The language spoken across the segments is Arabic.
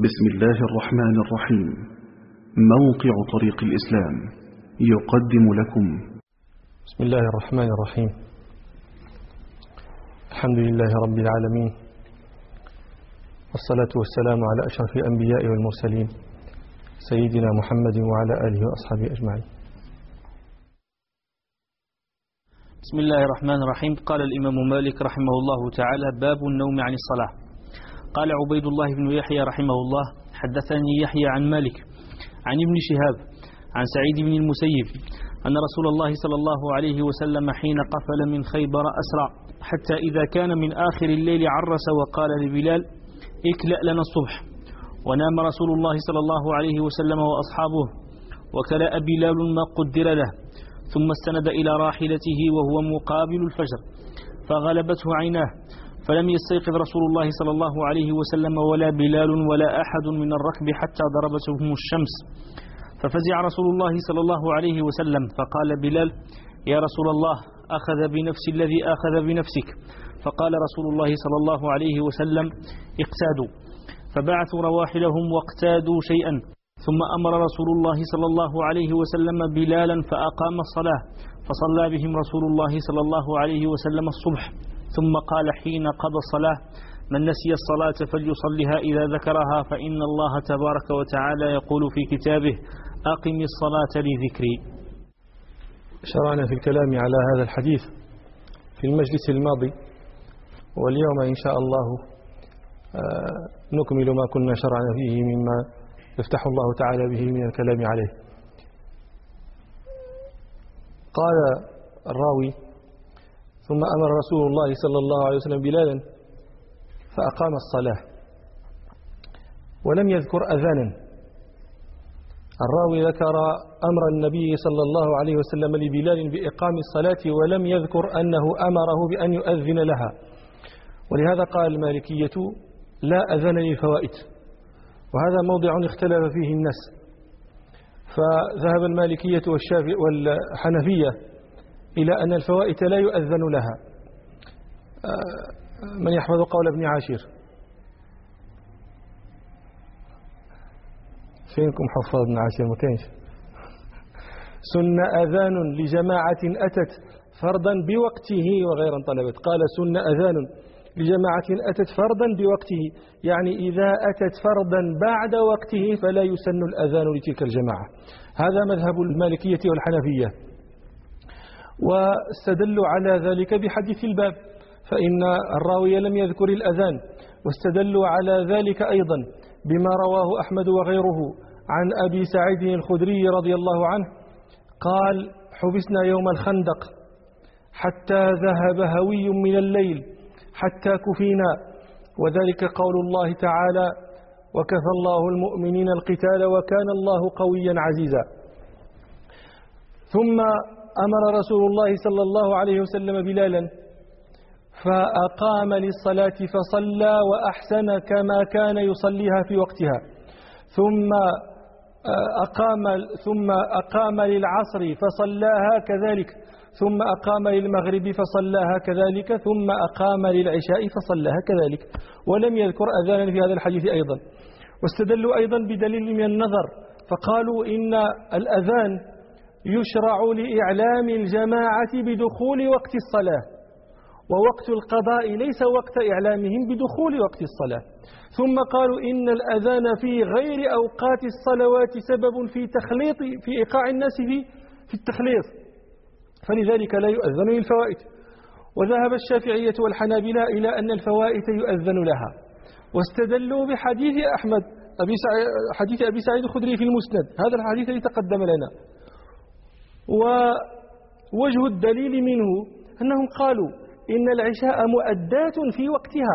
بسم الله الرحمن الرحيم. موقع طريق الإسلام يقدم لكم. بسم الله الرحمن الرحيم. الحمد لله رب العالمين، والصلاة والسلام على أشرف الأنبياء والمرسلين سيدنا محمد وعلى آله وأصحابه أجمعين. بسم الله الرحمن الرحيم. قال الإمام مالك رحمه الله تعالى: باب النوم عن الصلاة. قال عبيد الله بن يحيى رحمه الله: حدثني يحيى عن مالك عن ابن شهاب عن سعيد بن المسيب أن رسول الله صلى الله عليه وسلم حين قفل من خيبر أسرع حتى إذا كان من آخر الليل عرس وقال لبلال: اكلأ لنا الصبح. ونام رسول الله صلى الله عليه وسلم وأصحابه، وكلأ بلال ما قدر له، ثم استند إلى راحلته وهو مقابل الفجر فغلبته عيناه، فلم يستيقظ رسول الله صلى الله عليه وسلم ولا بلال ولا أحد من الركب حتى ضربتهم الشمس، ففزع رسول الله صلى الله عليه وسلم فقال بلال: يا رسول الله، أخذ بنفس الذي أخذ بنفسك. فقال رسول الله صلى الله عليه وسلم: اقتادوا. فبعثوا رواحلهم واقتادوا شيئا، ثم أمر رسول الله صلى الله عليه وسلم بلالا فأقام الصلاة، فصلى بهم رسول الله صلى الله عليه وسلم الصبح، ثم قال حين قضى الصلاة: من نسي الصلاة فليصلها إذا ذكرها، فإن الله تبارك وتعالى يقول في كتابه: أقم الصلاة لذكري. شرعنا في الكلام على هذا الحديث في المجلس الماضي، واليوم إن شاء الله نكمل ما كنا شرعنا فيه مما يفتح الله تعالى به من الكلام عليه. قال الراوي: ثم أمر رسول الله صلى الله عليه وسلم بلالا فأقام الصلاة، ولم يذكر أذانا. الراوي ذكر أمر النبي صلى الله عليه وسلم لبلال بإقام الصلاة، ولم يذكر أنه أمره بأن يؤذن لها، ولهذا قال المالكية: لا أذان للفوائت. وهذا موضع اختلف فيه الناس، فذهب المالكية والشافعي والحنفية إلى أن الفوائت لا يؤذن لها. من يحفظ قول ابن عاشر؟ فينكم حفظ ابن عاشر؟ مكانش. سن أذان لجماعة أتت فرضا بوقته وغير طلبت. قال: سن أذان لجماعة أتت فرضا بوقته، يعني إذا أتت فرضا بعد وقته فلا يسن الأذان لتلك الجماعة. هذا مذهب المالكية والحنفية، واستدلوا على ذلك بحديث الباب، فإن الراوي لم يذكر الأذان، واستدلوا على ذلك أيضا بما رواه أحمد وغيره عن أبي سعيد الخدري رضي الله عنه قال: حبسنا يوم الخندق حتى ذهب هوي من الليل حتى كفينا، وذلك قول الله تعالى: وكفى الله المؤمنين القتال وكان الله قويا عزيزا. ثم أمر رسول الله صلى الله عليه وسلم بلالا فأقام للصلاة فصلى وأحسن كما كان يصليها في وقتها، ثم أقام للعصر فصلاها كذلك، ثم أقام للمغرب فصلاها كذلك، ثم أقام للعشاء فصلاها كذلك، ولم يذكر أذانا في هذا الحديث أيضا. واستدلوا أيضا بدليل من النظر، فقالوا إن الأذان يشرع لإعلام الجماعة بدخول وقت الصلاة، ووقت القضاء ليس وقت إعلامهم بدخول وقت الصلاة. ثم قالوا إن الأذان في غير أوقات الصلوات سبب في إيقاع الناس في التخليط، فلذلك لا يؤذن للفوائت. وذهب الشافعية والحنابلة إلى أن الفوائت يؤذن لها، واستدلوا بحديث أحمد حديث أبي سعيد الخدري في المسند، هذا الحديث الذي تقدم لنا. ووجه الدليل منه أنهم قالوا إن العشاء مؤدات في وقتها،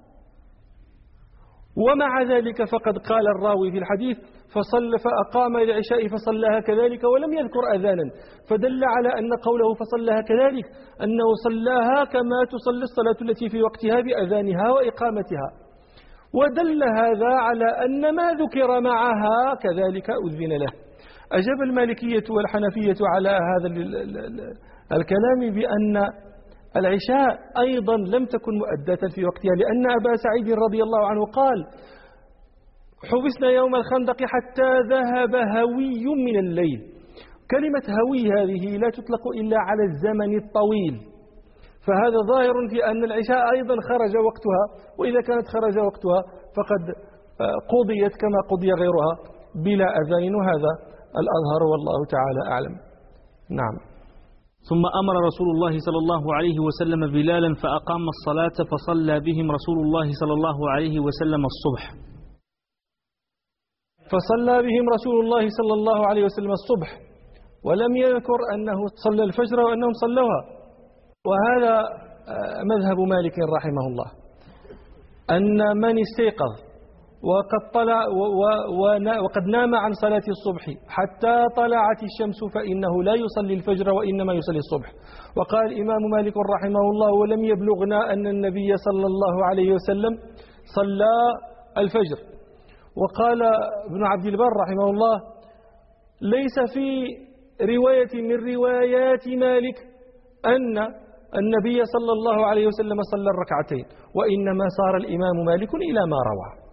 ومع ذلك فقد قال الراوي في الحديث: فأقام العشاء فصلىها كذلك، ولم يذكر أذانا، فدل على أن قوله فصلىها كذلك أنه صلاها كما تصلي الصلاة التي في وقتها بأذانها وإقامتها، ودل هذا على أن ما ذكر معها كذلك أذن له. أجاب المالكية والحنفية على هذا الكلام بأن العشاء أيضا لم تكن مؤدة في وقتها، لأن أبا سعيد رضي الله عنه حبسنا يوم الخندق حتى ذهب هوي من الليل. كلمة هوي هذه لا تطلق إلا على الزمن الطويل، فهذا ظاهر في أن العشاء أيضا خرج وقتها، وإذا كانت خرج وقتها فقد قضيت كما قضي غيرها بلا أذان، وهذا الأظهر والله تعالى أعلم. نعم. ثم أمر رسول الله صلى الله عليه وسلم بلالا فأقام الصلاة فصلى بهم رسول الله صلى الله عليه وسلم الصبح. فصلى بهم رسول الله صلى الله عليه وسلم الصبح، ولم يذكر أنه صلى الفجر وأنهم صلوها. وهذا مذهب مالك رحمه الله، أن من استيقظ وقد نام عن صلاة الصبح حتى طلعت الشمس فإنه لا يصلي الفجر وإنما يصلي الصبح. وقال الإمام مالك رحمه الله: ولم يبلغنا أن النبي صلى الله عليه وسلم صلى الفجر. وقال ابن عبد البر رحمه الله: ليس في رواية من روايات مالك أن النبي صلى الله عليه وسلم صلى الركعتين، وإنما صار الإمام مالك إلى ما روى.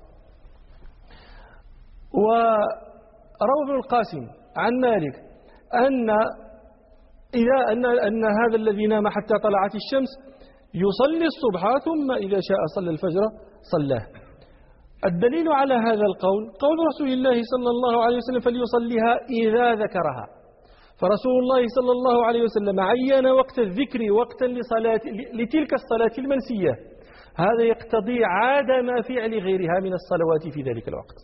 وروى ابن القاسم عن مالك أن هذا الذي نام حتى طلعت الشمس يصلي الصبح، ثم إذا شاء صلى الفجر صلاه. الدليل على هذا القول قول رسول الله صلى الله عليه وسلم: فليصليها إذا ذكرها. فرسول الله صلى الله عليه وسلم عين وقت الذكر وقتا لتلك الصلاة المنسية، هذا يقتضي عدم فعل غيرها من الصلوات في ذلك الوقت.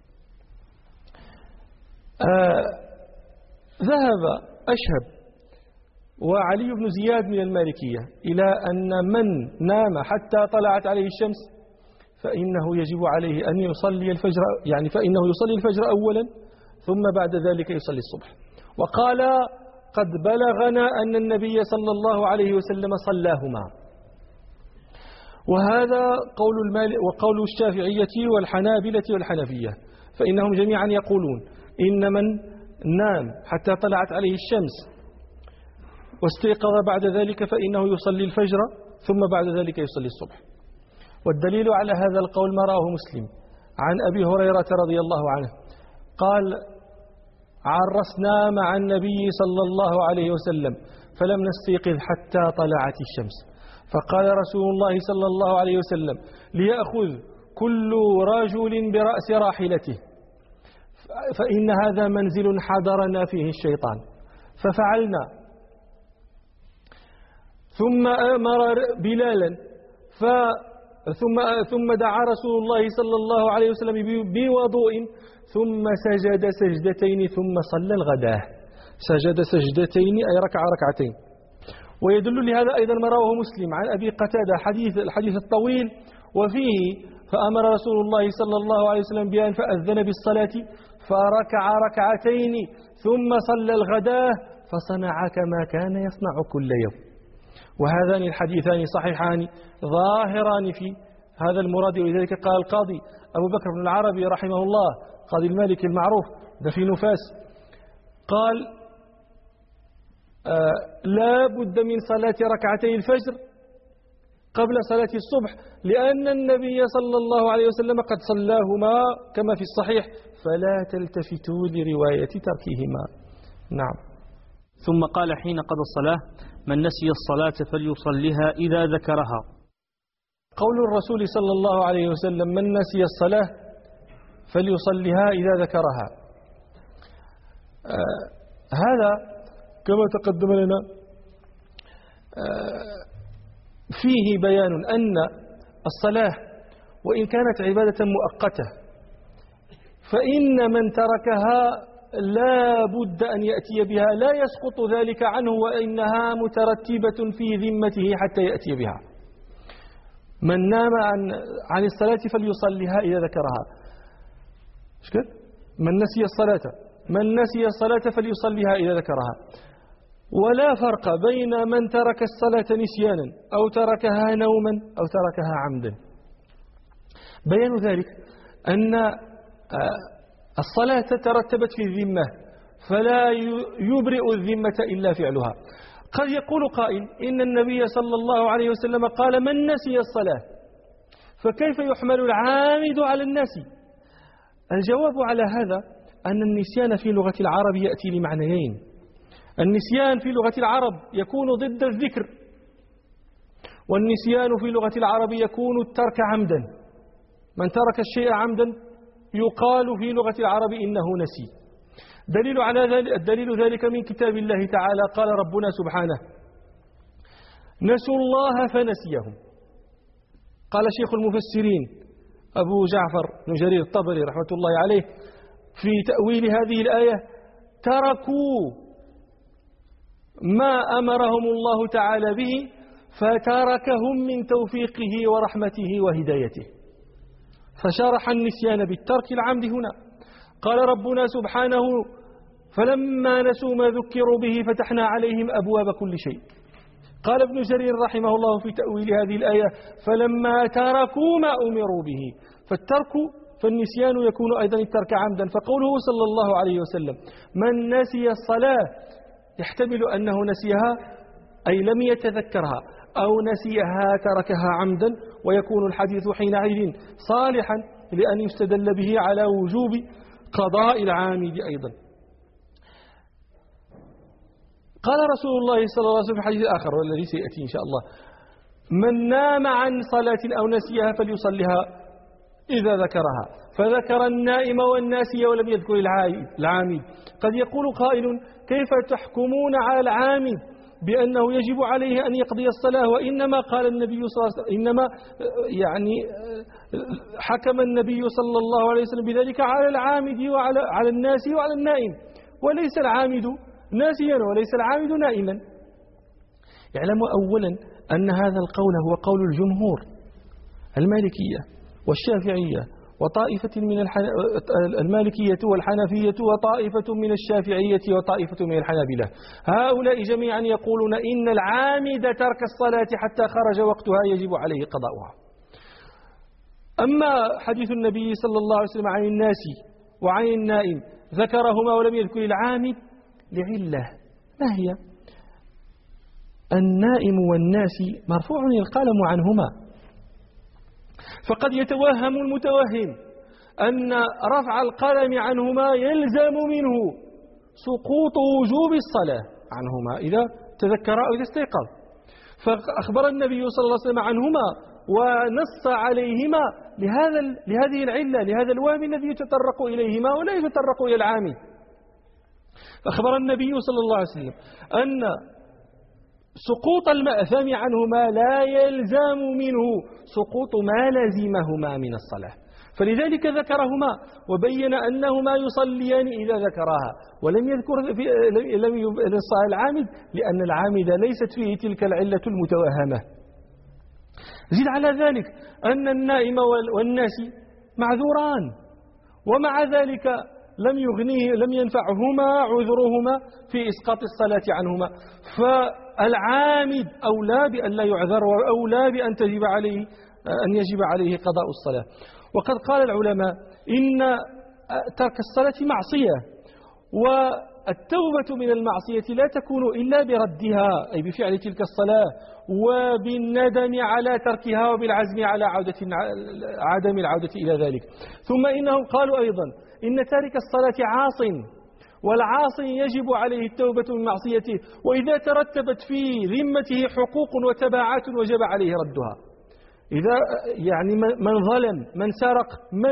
ذهب أشهب وعلي بن زياد من المالكية إلى أن من نام حتى طلعت عليه الشمس فإنه يجب عليه أن يصلي الفجر، يعني فإنه يصلي الفجر أولا ثم بعد ذلك يصلي الصبح. وقال: قد بلغنا أن النبي صلى الله عليه وسلم صلاهما. وهذا وقول الشافعية والحنابلة والحنفية، فإنهم جميعا يقولون إن من نام حتى طلعت عليه الشمس واستيقظ بعد ذلك فإنه يصلي الفجر ثم بعد ذلك يصلي الصبح. والدليل على هذا القول ما رواه مسلم عن أبي هريرة رضي الله عنه قال: عرسنا مع النبي صلى الله عليه وسلم فلم نستيقظ حتى طلعت الشمس، فقال رسول الله صلى الله عليه وسلم: ليأخذ كل رجل برأس راحلته فإن هذا منزل حضرنا فيه الشيطان. ففعلنا. ثم أمر بلالا ثم دعا رسول الله صلى الله عليه وسلم بوضوء ثم سجد سجدتين ثم صلى الغداة. سجد سجدتين أي ركع ركعتين. ويدل لهذا أيضا ما رواه مسلم عن أبي قتادة الحديث الطويل، وفيه: فأمر رسول الله صلى الله عليه وسلم بأن فأذن بالصلاة فركع ركعتين ثم صلى الغداة فصنع كما كان يصنع كل يوم. وهذان الحديثان صحيحان ظاهران في هذا المراد. ولذلك قال القاضي أبو بكر بن العربي رحمه الله، قاضي المالك المعروف ده في نفاس، قال: لا بد من صلاة ركعتي الفجر قبل صلاة الصبح، لأن النبي صلى الله عليه وسلم قد صلاهما كما في الصحيح، فلا تلتفتوا لرواية تركهما. نعم. ثم قال حين قضى الصلاة: من نسي الصلاة فليصليها إذا ذكرها. قول الرسول صلى الله عليه وسلم: من نسي الصلاة فليصليها إذا ذكرها، هذا كما تقدم لنا فيه بيان أن الصلاة وإن كانت عبادة مؤقتة فإن من تركها لا بد أن يأتي بها، لا يسقط ذلك عنه، وإنها مترتبة في ذمته حتى يأتي بها. من نام عن الصلاة فليصليها إذا ذكرها. من نسي الصلاة فليصليها إذا ذكرها. ولا فرق بين من ترك الصلاة نسيانا أو تركها نوما أو تركها عمدا. بيان ذلك أن الصلاة ترتبت في الذمة، فلا يبرئ الذمة إلا فعلها. قد يقول قائل: إن النبي صلى الله عليه وسلم قال: من نسي الصلاة، فكيف يحمل العامد على النسي؟ الجواب على هذا أن النسيان في لغة العرب يأتي لمعنيين. النسيان في لغة العرب يكون ضد الذكر، والنسيان في لغة العرب يكون الترك عمدا. من ترك الشيء عمدا يقال في لغة العرب إنه نسي. الدليل ذلك من كتاب الله تعالى. قال ربنا سبحانه: نسوا الله فنسيهم. قال شيخ المفسرين أبو جعفر بن جرير الطبري رحمة الله عليه في تأويل هذه الآية: تركوا ما أمرهم الله تعالى به فتركهم من توفيقه ورحمته وهدايته. فشرح النسيان بالترك العمد هنا. قال ربنا سبحانه: فلما نسوا ما ذكروا به فتحنا عليهم أبواب كل شيء. قال ابن جرير رحمه الله في تأويل هذه الآية: فلما تركوا ما أمروا به. فالنسيان يكون أيضا الترك عمدا. فقوله صلى الله عليه وسلم: من نسي الصلاة يحتمل أنه نسيها أي لم يتذكرها، أو نسيها تركها عمدا، ويكون الحديث حينئذ صالحا لأن يستدل به على وجوب قضاء العامد أيضا. قال رسول الله صلى الله عليه وسلم في حديث آخر والذي سيأتي إن شاء الله: من نام عن صلاة أو نسيها فليصلها إذا ذكرها. فذكر النائم والناسي ولم يذكر العامد. قد يقول قائل: كيف تحكمون على العامد بأنه يجب عليه أن يقضي الصلاة، وإنما قال النبي صلى الله عليه وسلم، إنما حكم النبي صلى الله عليه وسلم بذلك على العامد وعلى الناسي وعلى النائم، وليس العامد ناسيا وليس العامد نائما. اعلموا أولا أن هذا القول هو قول الجمهور المالكية والشافعية وطائفة من المالكية والحنفية وطائفة من الشافعية وطائفة من الحنابلة. هؤلاء جميعا يقولون إن العامد ترك الصلاة حتى خرج وقتها يجب عليه قضاؤها. أما حديث النبي صلى الله عليه وسلم عن الناس وعن النائم ذكرهما ولم يذكر العامد لعلة، ما هي؟ النائم والناس مرفوع القلم عنهما، فقد يتوهم المتوهم أن رفع القلم عنهما يلزم منه سقوط وجوب الصلاة عنهما إذا تذكر أو إذا استيقظ. فأخبر النبي صلى الله عليه وسلم عنهما ونص عليهما لهذه العلة، لهذا الوهم الذي يتطرق إليهما ولا يتطرق إلى العامل. فأخبر النبي صلى الله عليه وسلم أن سقوط المأثم عنهما لا يلزم منه سقوط ما لزمهما من الصلاة، فلذلك ذكرهما وبين أنهما يصليان إذا ذكراها، ولم يذكر لم ينصها العامد لأن العامد ليست فيه تلك العلة المتوهمة. زد على ذلك أن النائم والناس معذوران، ومع ذلك لم ينفعهما عذرهما في إسقاط الصلاة عنهما. فالعامد أولى بأن لا يعذر وأولى بأن يجب عليه قضاء الصلاة. وقد قال العلماء إن ترك الصلاة معصية، والتوبة من المعصية لا تكون إلا بردها أي بفعل تلك الصلاة وبالندم على تركها وبالعزم على عدم العودة إلى ذلك. ثم إنهم قالوا أيضا إن تارك الصلاة عاص، والعاصي يجب عليه التوبة من معصيته، وإذا ترتبت في ذمته حقوق وتبعات وجب عليه ردها. إذا يعني من ظلم، من سرق،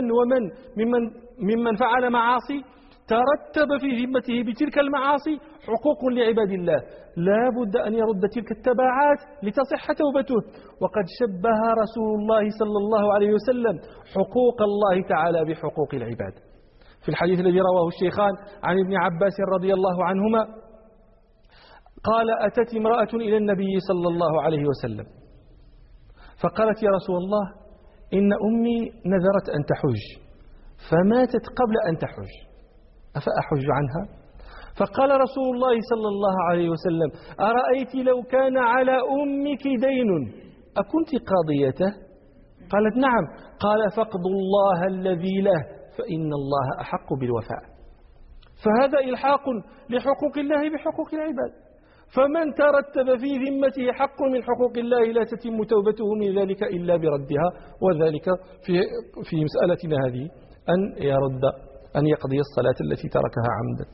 ممن فعل معاصي، ترتب في ذمته بتلك المعاصي حقوق لعباد الله، لا بد أن يرد تلك التبعات لتصح توبته. وقد شبه رسول الله صلى الله عليه وسلم حقوق الله تعالى بحقوق العباد. في الحديث الذي رواه الشيخان عن ابن عباس رضي الله عنهما قال: أتت امرأة إلى النبي صلى الله عليه وسلم فقالت: يا رسول الله، إن أمي نذرت أن تحج فماتت قبل أن تحج، أفأحج عنها؟ فقال رسول الله صلى الله عليه وسلم: أرأيت لو كان على أمك دين أكنت قاضيته؟ قالت: نعم. قال: فاقضوا الله الذي له فإن الله أحق بالوفاء. فهذا إلحاق لحقوق الله بحقوق العباد، فمن ترتب في ذمته حق من حقوق الله لا تتم توبته من ذلك إلا بردها، وذلك في مسألتنا هذه أن يقضي الصلاة التي تركها عمدا.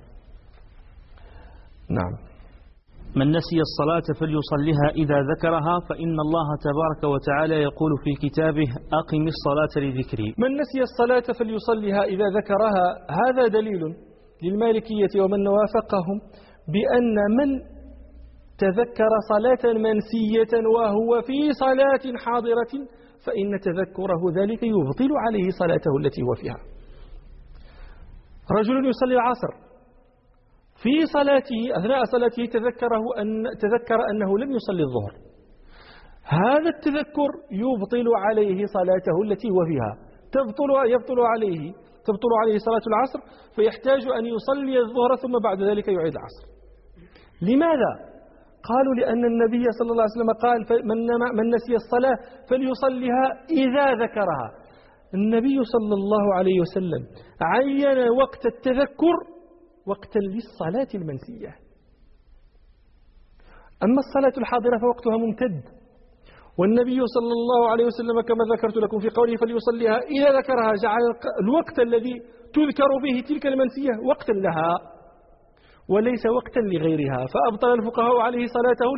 نعم. من نسي الصلاة فليصلها إذا ذكرها فإن الله تبارك وتعالى يقول في كتابه أقم الصلاة لذكري. من نسي الصلاة فليصلها إذا ذكرها، هذا دليل للمالكية ومن وافقهم بأن من تذكر صلاة منسية وهو في صلاة حاضرة فإن تذكره ذلك يبطل عليه صلاته التي هو فيها. رجل يصلي العصر في صلاته أثناء صلاته تذكر أنه لم يصلي الظهر، هذا التذكر يبطل عليه صلاته التي هو فيها، تبطل عليه صلاة العصر، فيحتاج أن يصلي الظهر ثم بعد ذلك يعيد العصر. لماذا؟ قالوا لأن النبي صلى الله عليه وسلم قال من نسي الصلاة فليصليها إذا ذكرها. النبي صلى الله عليه وسلم عين وقت التذكر وقتا للصلاة المنسية. أما الصلاة الحاضرة فوقتها ممتد، والنبي صلى الله عليه وسلم كما ذكرت لكم في قوله فليصليها إذا ذكرها جعل الوقت الذي تذكر به تلك المنسية وقتا لها وليس وقتا لغيرها، فأبطل الفقهاء عليه صلاته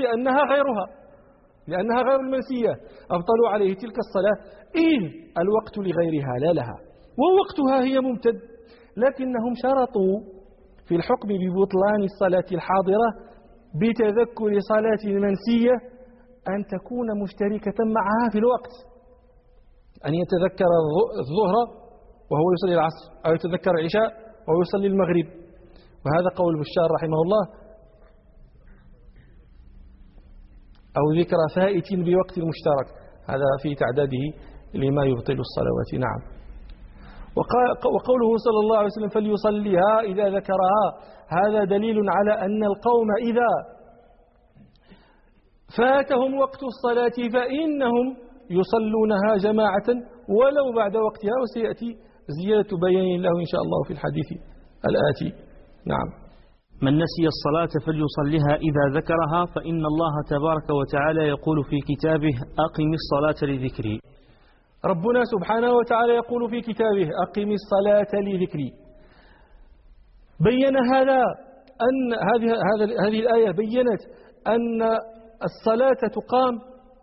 لأنها غير المنسية، أبطلوا عليه تلك الصلاة إذ الوقت لغيرها لا لها، ووقتها هي ممتد. لكنهم شرطوا في الحكم ببطلان الصلاة الحاضرة بتذكر صلاة منسية أن تكون مشتركة معها في الوقت، أن يتذكر الظهر وهو يصلي العصر، أو يتذكر العشاء وهو يصلي المغرب. وهذا قول بشار رحمه الله، أو ذكر فائت بوقت مشترك، هذا في تعداده لما يبطل الصلوات. نعم. وقوله صلى الله عليه وسلم فليصليها إذا ذكرها، هذا دليل على أن القوم إذا فاتهم وقت الصلاة فإنهم يصلونها جماعة ولو بعد وقتها، وسيأتي زيادة بيان له إن شاء الله في الحديث الآتي. نعم. من نسي الصلاة فليصليها إذا ذكرها فإن الله تبارك وتعالى يقول في كتابه أقم الصلاة لذكري. ربنا سبحانه وتعالى يقول في كتابه أقم الصلاة لذكري. بين هذا أن هذه الآية بيّنت أن الصلاة تقام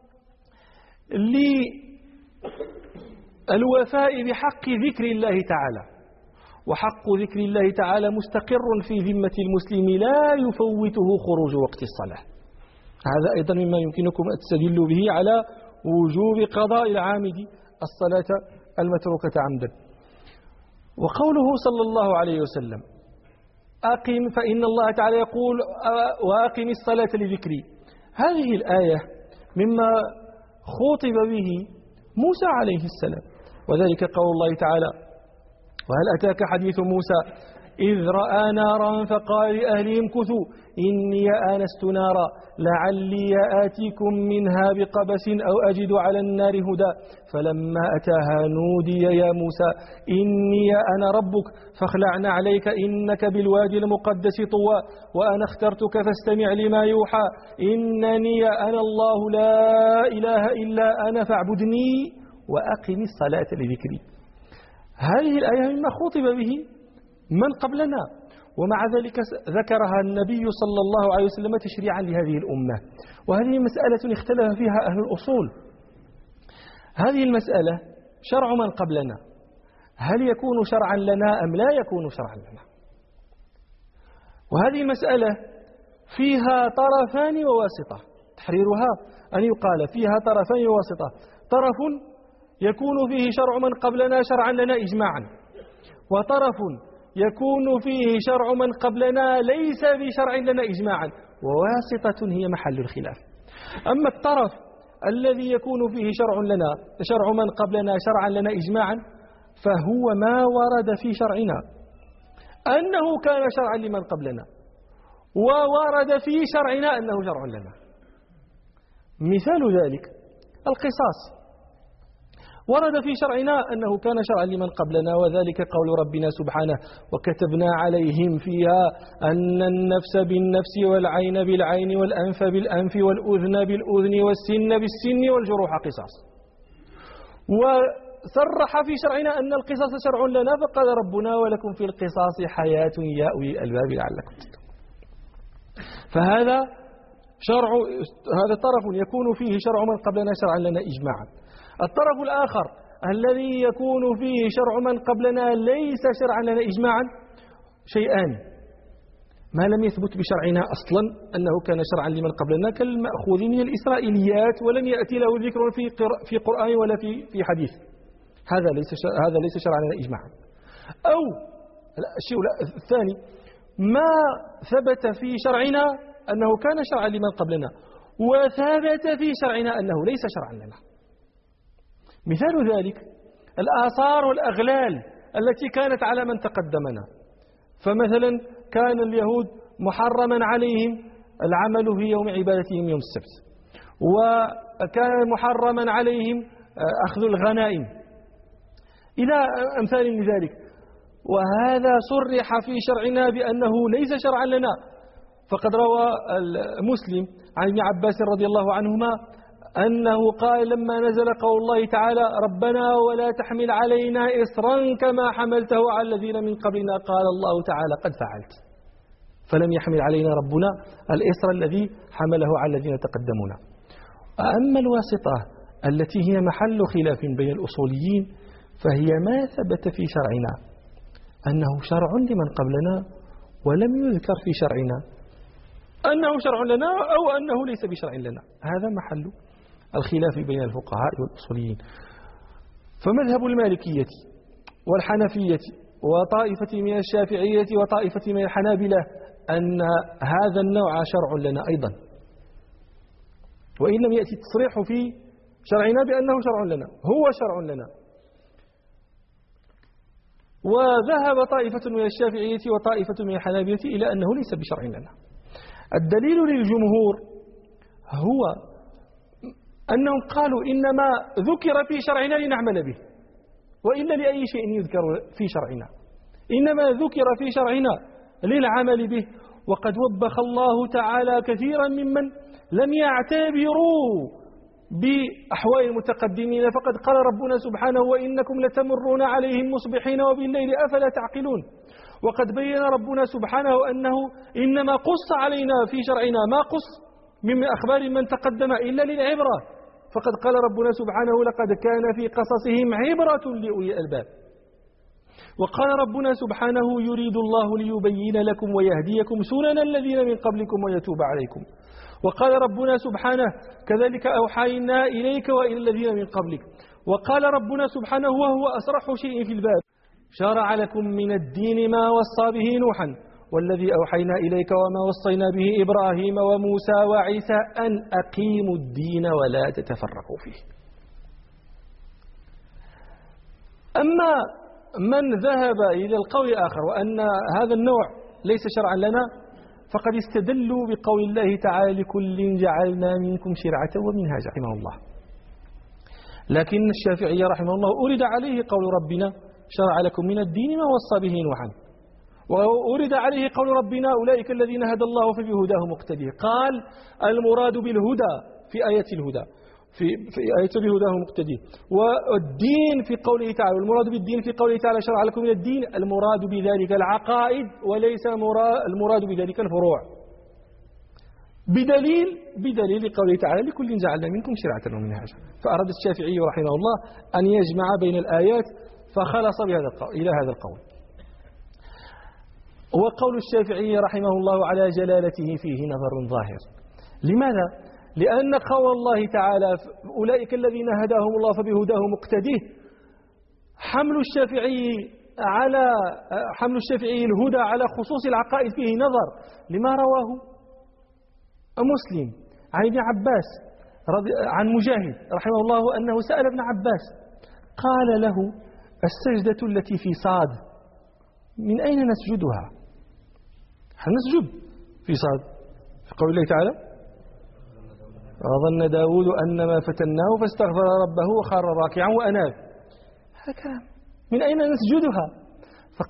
للوفاء بحق ذكر الله تعالى، وحق ذكر الله تعالى مستقر في ذمة المسلم لا يفوته خروج وقت الصلاة. هذا أيضا مما يمكنكم أن تستدلوا به على وجوب قضاء العامد الصلاة المتروكة عمدا. وقوله صلى الله عليه وسلم أقم، فإن الله تعالى يقول وأقم الصلاة لذكري، هذه الآية مما خاطب به موسى عليه السلام، وذلك قول الله تعالى وهل أتاك حديث موسى إذ رأى نارا فقال لأهلهم امكثوا إني آنست نارا لعلي آتيكم منها بقبس أو أجد على النار هدى فلما أتاها نودي يا موسى إني أنا ربك فاخلع عليك إنك بالوادي المقدس طوى وأنا اخترتك فاستمع لما يوحى إنني أنا الله لا إله إلا أنا فاعبدني وأقم الصلاة لذكري. هذه الآية مما خطب به من قبلنا، ومع ذلك ذكرها النبي صلى الله عليه وسلم تشريعا لهذه الأمة. وهذه مسألة اختلف فيها أهل الأصول. هذه المسألة شرع من قبلنا هل يكون شرعا لنا أم لا يكون شرعا لنا؟ وهذه المسألة فيها طرفان وواسطة، تحريرها أن يقال فيها طرفان وواسطة، طرف يكون فيه شرع من قبلنا شرعا لنا إجماعا، وطرف يكون فيه شرع من قبلنا ليس بشرع لنا إجماعا، وواسطة هي محل الخلاف. أما الطرف الذي يكون فيه شرع من قبلنا شرعا لنا إجماعا فهو ما ورد في شرعنا أنه كان شرعا لمن قبلنا، وورد في شرعنا أنه شرع لنا. مثال ذلك القصاص، ورد في شرعنا أنه كان شرعا لمن قبلنا، وذلك قول ربنا سبحانه وكتبنا عليهم فيها أن النفس بالنفس والعين بالعين والأنف بالأنف والأذن بالأذن والسن بالسن والجروح قصاص. صرح في شرعنا أن القصاص شرع لنا، فقال ربنا ولكم في القصاص حياة يا أولي الألباب لعلكم تتقون. فهذا هذا طرف يكون فيه شرع من قبلنا شرعا لنا إجماعا. الطرف الآخر الذي يكون فيه شرع من قبلنا ليس شرعا لنا إجماعا شيئان: ما لم يثبت بشرعنا أصلا أنه كان شرعا لمن قبلنا كالمأخوذ من الإسرائيليات ولم يأتي له ذكر في قرآن ولا في حديث، هذا ليس شرعا لنا إجماعا. أو الشيء الثاني: ما ثبت في شرعنا أنه كان شرعا لمن قبلنا وثبت في شرعنا أنه ليس شرعا لنا. مثال ذلك الآثار والأغلال التي كانت على من تقدمنا. فمثلا كان اليهود محرما عليهم العمل في يوم عبادتهم يوم السبت، وكان محرما عليهم أخذ الغنائم إلى أمثال من ذلك، وهذا صرح في شرعنا بأنه ليس شرعا لنا. فقد روى مسلم عن ابن عباس رضي الله عنهما أنه قال لما نزل قول الله تعالى ربنا ولا تحمل علينا إصرا كما حملته على الذين من قبلنا، قال الله تعالى قد فعلت، فلم يحمل علينا ربنا الإصر الذي حمله على الذين تقدمونا. أما الواسطة التي هي محل خلاف بين الأصوليين فهي ما ثبت في شرعنا أنه شرع لمن قبلنا ولم يذكر في شرعنا أنه شرع لنا أو أنه ليس بشرع لنا. هذا محل الخلاف بين الفقهاء والأصوليين. فمذهب المالكية والحنفية وطائفة من الشافعية وطائفة من الحنابلة أن هذا النوع شرع لنا أيضا، وإن لم يأتي التصريح في شرعنا بأنه شرع لنا، هو شرع لنا. وذهب طائفة من الشافعية وطائفة من الحنابلة إلى أنه ليس بشرع لنا. الدليل للجمهور هو أنهم قالوا إنما ذكر في شرعنا لنعمل به، وإلا لأي شيء يذكر في شرعنا، إنما ذكر في شرعنا للعمل به. وقد وبخ الله تعالى كثيرا ممن لم يعتبروا بأحوال المتقدمين، فقد قال ربنا سبحانه وإنكم لتمرون عليهم مصبحين وبالليل أفلا تعقلون. وقد بين ربنا سبحانه أنه إنما قص علينا في شرعنا ما قص من أخبار من تقدم إلا للعبرة، فقد قال ربنا سبحانه لقد كان في قصصهم عبرة لأولي الألباب. وقال ربنا سبحانه يريد الله ليبين لكم ويهديكم سنن الذين من قبلكم ويتوب عليكم. وقال ربنا سبحانه كذلك أوحينا إليك وإلى الذين من قبلك. وقال ربنا سبحانه وهو أصرح شيء في الباب شرع لكم من الدين ما وصى به نوحا والذي أوحينا إليك وما وصينا به إبراهيم وموسى وعيسى أن أقيموا الدين ولا تتفرقوا فيه. أما من ذهب إلى القول الآخر وأن هذا النوع ليس شرعا لنا فقد استدلوا بقول الله تعالى لكل جعلنا منكم شرعة ومنهاجا رحمه الله. لكن الشافعي رحمه الله أورد عليه قول ربنا شرع لكم من الدين ما وصى به نوحا، وأورد عليه قول ربنا أولئك الذين هدى الله فبهداه مقتدي. قال المراد بالهدى في آية الهدى في آية بهداه مقتدي، والدين في قوله تعالى، والمراد بالدين في قوله تعالى شرع لكم من الدين المراد بذلك العقائد وليس المراد بذلك الفروع، بدليل قوله تعالى لكل جعلنا منكم شرعة ومنهاجا. فأراد الشافعي رحمه الله أن يجمع بين الآيات فخلص إلى هذا القول. وقول الشافعي رحمه الله على جلالته فيه نظر ظاهر. لماذا؟ لأن قول الله تعالى أولئك الذين هداهم الله فبهداه مقتديه حمل الشافعي الهدى على خصوص العقائد فيه نظر، لما رواه مسلم عن ابن عباس عن مجاهد رحمه الله أنه سأل ابن عباس قال له السجدة التي في صاد من أين نسجدها؟ هل نسجد في صاد في قول الله تعالى وظن داود أنما فتناه فاستغفر ربه وخر راكعا وأناب، هكذا من أين نسجدها؟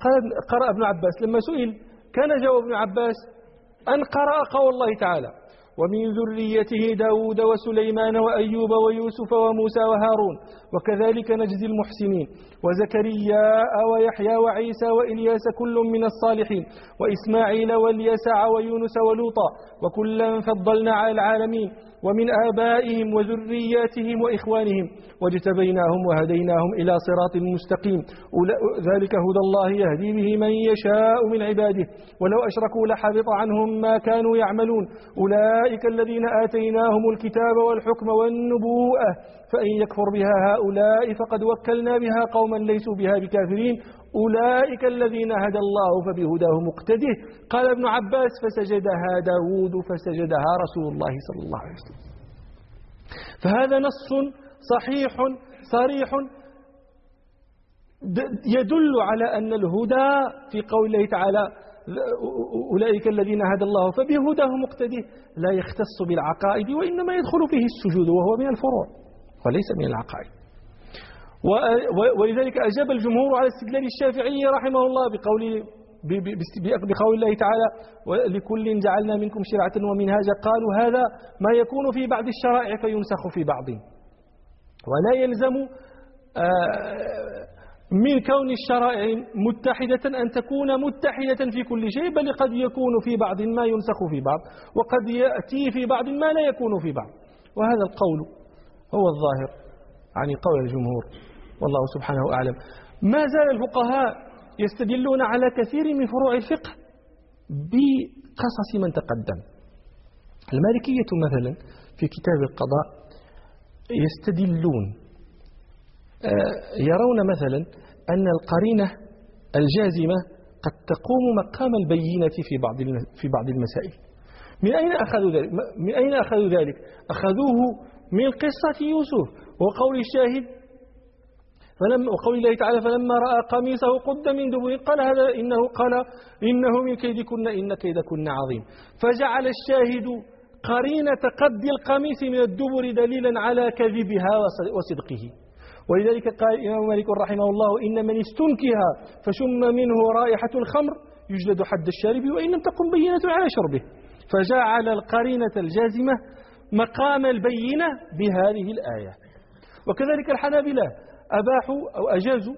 قرأ ابن عباس لما سئل كان جواب ابن عباس أن قرأ قول الله تعالى ومن ذريته داود وسليمان وأيوب ويوسف وموسى وهارون وكذلك نجزي المحسنين وزكريا ويحيى وعيسى وإلياس كل من الصالحين وإسماعيل واليسع ويونس ولوطا وكلا فضلنا على العالمين ومن آبائهم وذرياتهم وإخوانهم واجتبيناهم وهديناهم إلى صراط مستقيم ذلك هدى الله يهدي به من يشاء من عباده ولو أشركوا لحبط عنهم ما كانوا يعملون أولئك الذين آتيناهم الكتاب والحكم والنبوءة فإن يكفر بها هؤلاء فقد وكلنا بها قوما ليسوا بها بكافرين أولئك الذين هدى الله فبهداه مقتده قال ابن عباس فسجدها داود فسجدها رسول الله صلى الله عليه وسلم. فهذا نص صحيح صريح يدل على أن الهدى في قول الله تعالى أولئك الذين هدى الله فبهداه مقتده لا يختص بالعقائد وإنما يدخل فيه السجود وهو من الفروع وليس من العقائد. ولذلك أجاب الجمهور على استدلال الشافعي رحمه الله بقول الله تعالى لكل جعلنا منكم شرعة ومنهاجا قالوا هذا ما يكون في بعض الشرائع فينسخ في بعض ولا يلزم من كون الشرائع متحدة أن تكون متحدة في كل شيء بل قد يكون في بعض ما ينسخ في بعض وقد يأتي في بعض ما لا يكون في بعض وهذا القول هو الظاهر عن قول الجمهور والله سبحانه أعلم. ما زال الفقهاء يستدلون على كثير من فروع الفقه بقصص من تقدم. المالكية مثلا في كتاب القضاء يستدلون يرون مثلا أن القرينة الجازمة قد تقوم مقام البينة في بعض المسائل. من أين أخذوا ذلك؟ أخذوه من قصة يوسف وقول الشاهد وقول الله تعالى فلما رأى قميصه قد من دبر قال هذا إنه من كيدكن إن كيدكن عظيم فجعل الشاهد قرينة قد القميص من الدبر دليلا على كذبها وصدقه. ولذلك قال الإمام مالك رحمه الله إن من استنكها فشم منه رائحة الخمر يجلد حد الشارب وإن لم تقم بينة على شربه فجعل القرينة الجازمة مقام البينة بهذه الآية. وكذلك الحنابلة أباحوا أو أجازوا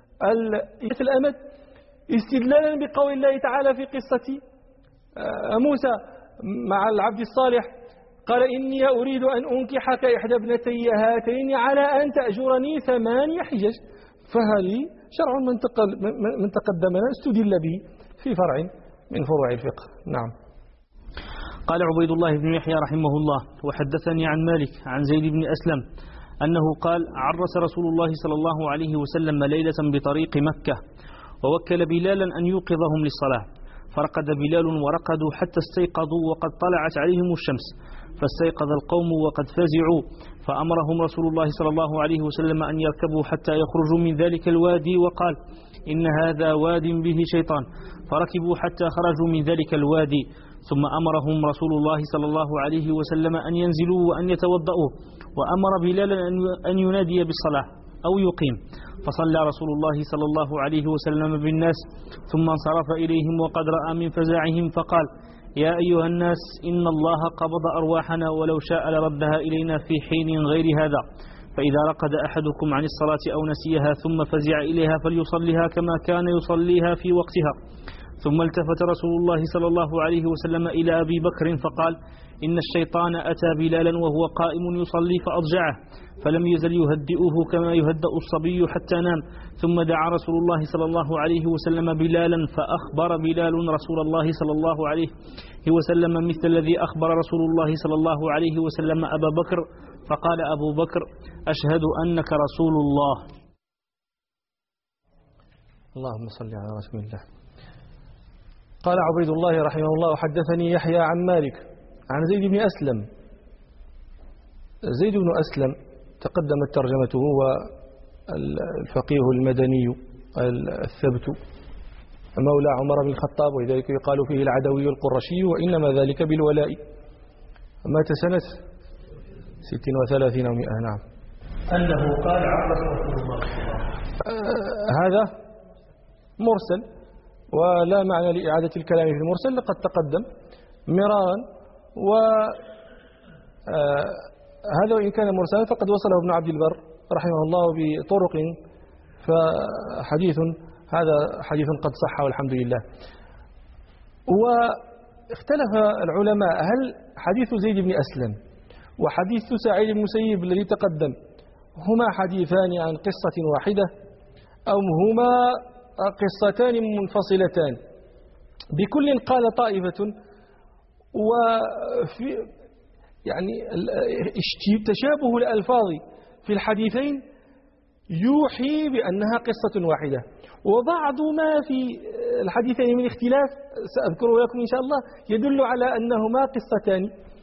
الأمد استدلالا بقول الله تعالى في قصة موسى مع العبد الصالح قال إني أريد أن أنكحك إحدى ابنتي هاتين على أن تأجرني 8 حجج فهذه شرع من تقدمنا استدل به في فرع من فروع الفقه. نعم. قال عبيد الله بن يحيى رحمه الله وحدثني عن مالك عن زيد بن أسلم أنه قال عرس رسول الله صلى الله عليه وسلم ليلة بطريق مكة ووكل بلالا أن يوقظهم للصلاة فرقد بلال ورقدوا حتى استيقظوا وقد طلعت عليهم الشمس فاستيقظ القوم وقد فزعوا فأمرهم رسول الله صلى الله عليه وسلم أن يركبوا حتى يخرجوا من ذلك الوادي وقال إن هذا واد به شيطان فركبوا حتى خرجوا من ذلك الوادي ثم أمرهم رسول الله صلى الله عليه وسلم أن ينزلوا وأن يتوضأوا وأمر بلالا أن ينادي بالصلاة أو يقيم فصلى رسول الله صلى الله عليه وسلم بالناس ثم انصرف إليهم وقد رأى من فزعهم فقال يا أيها الناس إن الله قبض أرواحنا ولو شاء لردها إلينا في حين غير هذا فإذا رقد أحدكم عن الصلاة أو نسيها ثم فزع إليها فليصليها كما كان يصليها في وقتها ثم التفت رسول الله صلى الله عليه وسلم إلى أبي بكر فقال إن الشيطان أتى بلالا وهو قائم يصلي فأضجعه فلم يزل يهدئه كما يهدأ الصبي حتى نام ثم دعا رسول الله صلى الله عليه وسلم بلالا فأخبر بلال رسول الله صلى الله عليه وسلم مثل الذي أخبر رسول الله صلى الله عليه وسلم أبا بكر فقال أبو بكر أشهد أنك رسول الله. اللهم صل على رسول الله. قال عبيد الله رحمه الله حدثني يحيى عن مالك عن زيد بن أسلم. زيد بن أسلم تقدمت ترجمته هو الفقيه المدني الثبت مولى عمر بن الخطاب ولذلك يقال فيه العدوي القرشي وإنما ذلك بالولاء مات سنة 36 أو 100. نعم. أنه قال عرس رسول الله هذا مرسل ولا معنى لإعادة الكلام في المرسل لقد تقدم مرارا هذا وإن كان مرسلا فقد وصله ابن عبد البر رحمه الله بطرق، فحديث هذا حديث قد صح والحمد لله. واختلف العلماء هل حديث زيد بن أسلم وحديث سعيد بن المسيب الذي تقدم هما حديثان عن قصة واحدة أو هما قصتان منفصلتان؟ بكل قال طائفة، وفي يعني تشابه الألفاظ في الحديثين يوحي بأنها قصة واحدة، وبعض ما في الحديثين من اختلاف سأذكره لكم إن شاء الله يدل على أنهما قصتان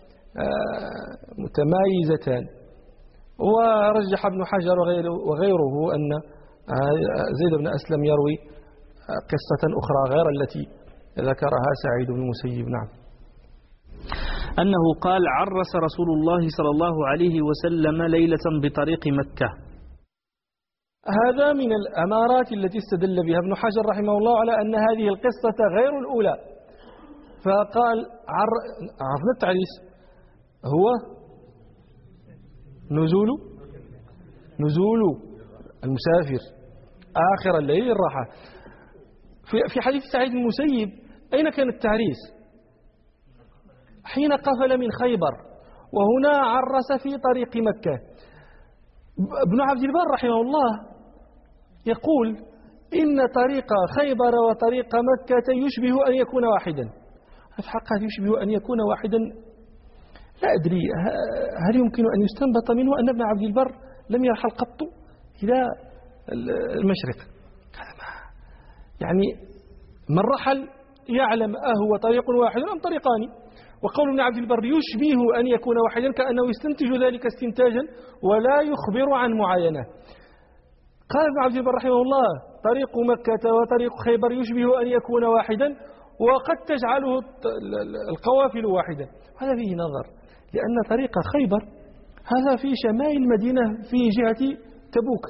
متمايزتان. ورجح ابن حجر وغيره أن زيد بن أسلم يروي قصة أخرى غير التي ذكرها سعيد بن المسيب. نعم. أنه قال: عرس رسول الله صلى الله عليه وسلم ليلة بطريق مكة. هذا من الأمارات التي استدل بها ابن حجر رحمه الله على أن هذه القصة غير الأولى، فقال عرفنا التعريس هو نزول المسافر آخر الليل الراحة. في حديث سعيد بن المسيب أين كان التعريس؟ حين قفل من خيبر، وهنا عرس في طريق مكة. ابن عبد البر رحمه الله يقول إن طريق خيبر وطريق مكة يشبه أن يكون واحدا. في الحقيقة يشبه أن يكون واحدا، لا أدري هل يمكن أن يستنبط منه أن ابن عبد البر لم يرحل قط إلى المشرق؟ يعني من رحل يعلم أهو طريق واحد أم طريقان. وقول ابن عبد البر يشبه أن يكون واحدا كأنه يستنتج ذلك استنتاجا ولا يخبر عن معاينة. قال ابن عبد البر رحمه الله: طريق مكة وطريق خيبر يشبه أن يكون واحدا، وقد تجعله القوافل واحدا. هذا فيه نظر، لأن طريق خيبر هذا في شمال المدينة في جهة تبوك،